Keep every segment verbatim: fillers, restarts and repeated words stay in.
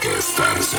Русская станция.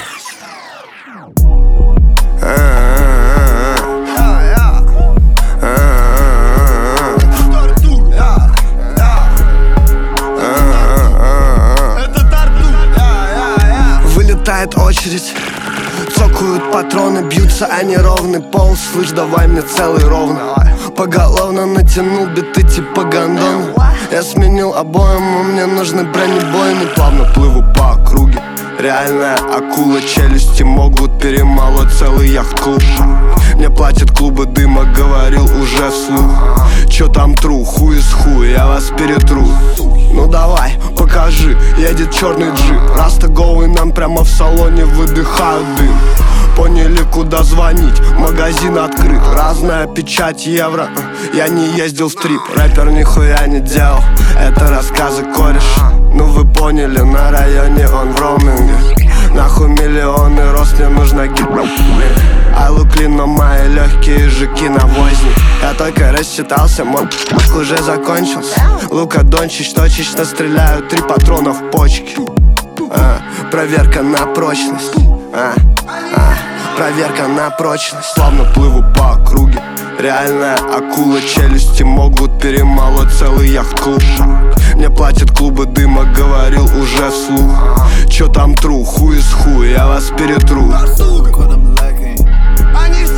Вылетает очередь, цокают патроны, бьются они ровный пол. Слышь, давай мне целый ровно. Поголовно натянул биты типа гондон. Я сменил обоим, мне нужны бронебойны. Плавно плыву по округе, реальная акула. Челюсти могут перемолоть целый яхт-клуб. Мне платят клубы дыма, говорил уже вслух. Чё там тру, хуй из хуя, я вас перетру. Ну давай, покажи, едет черный джип. Растоговый нам прямо в салоне выдыхают дым. Поняли, куда звонить, магазин открыт. Разная печать евро, я не ездил в стрип. Рэпер нихуя не делал, это рассказы кореша. Ну вы поняли, на районе он в роуминге. Нахуй миллионы, рост, мне нужна гитара. I look clean, но мои легкие жуки навозник. Я только рассчитался, мой уже закончился. Лука Дончич точечно стреляют, три патрона в почки. а, Проверка на прочность. а, а, Проверка на прочность. Плавно плыву по округе, реальная акула. Челюсти могут перемолоть целый яхт-клуб. Мне платят клубы дыма, говорил уже вслух. Чё там тру, хуй из хуя, я вас перетру. Они все